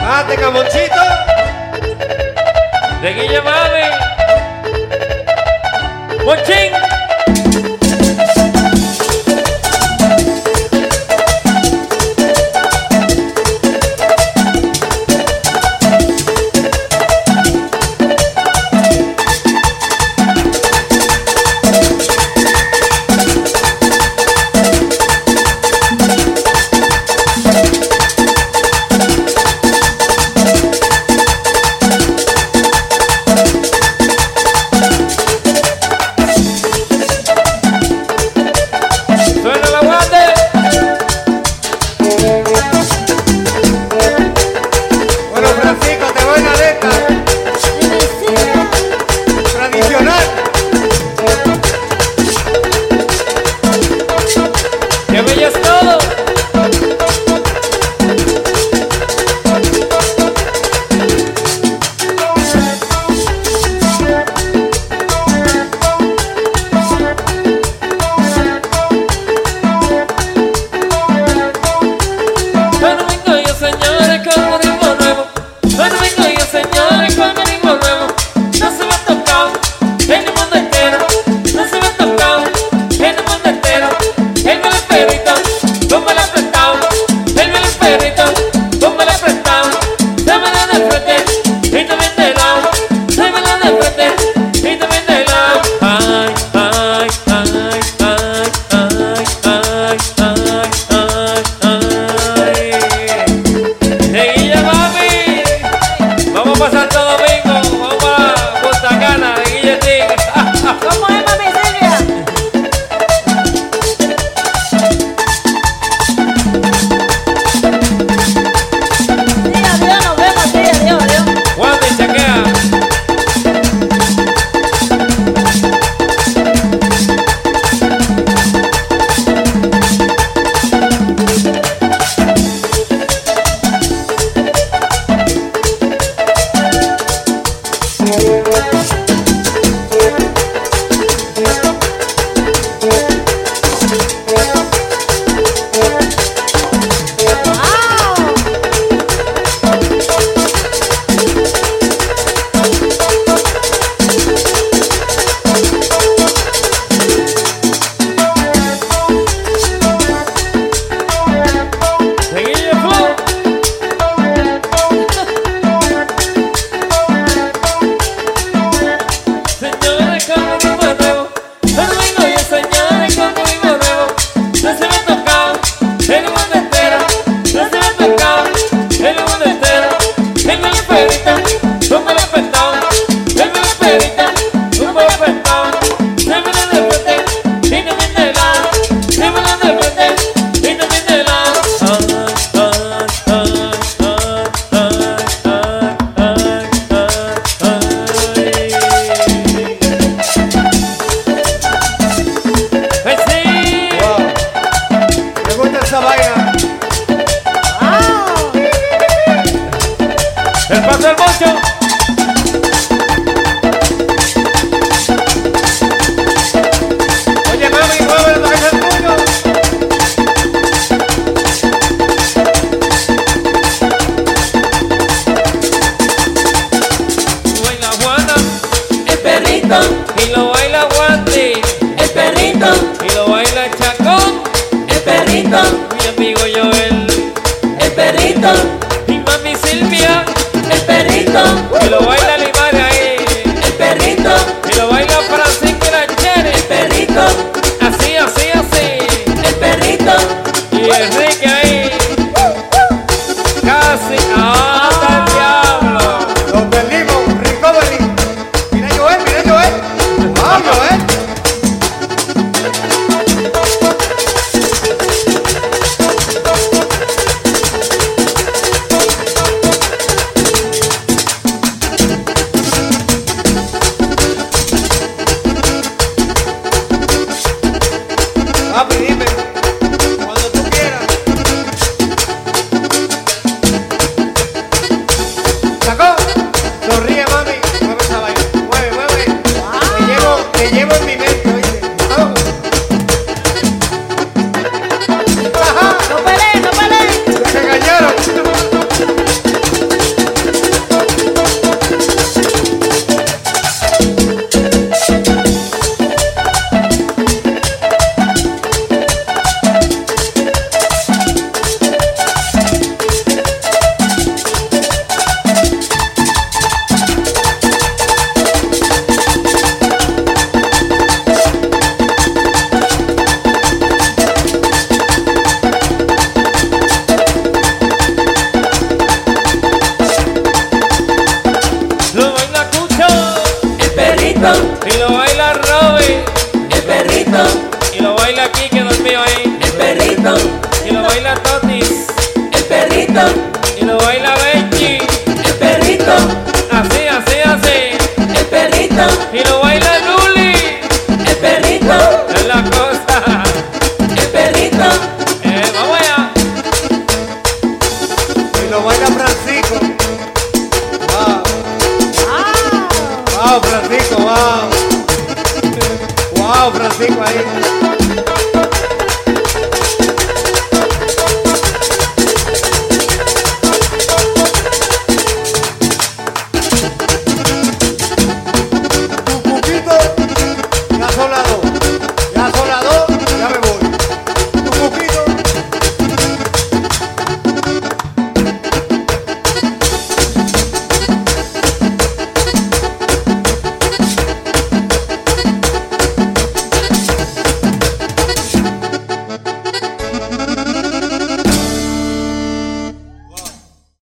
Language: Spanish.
Bájate, Camonchito. De Guille Mami. Monchín. El paso del moncho. Oye, mami, mueve el baile del tuyo. Baila Juana, el perrito, y lo baila Guante, el perrito, y lo baila Chacón, el perrito, mi amigo Joel, el perrito, y mami Silvia, el perrito, y lo baila Limar ahí, el perrito, y lo baila Francisco y la Chere, el perrito, así, así, así, el perrito, y Enrique ahí, casi hasta el diablo. Los perdimos, recovery. Mira Joel, mira Joel. Vamos, Joel. Francis. el perrito, Y lo baila Benji. el perrito, Así, así, así. el perrito, Y lo baila Luli. el perrito, Es la cosa. el perrito, Vamos allá. Y lo baila Francisco. Wow. Wow, Francisco, wow. Wow, Francisco ahí.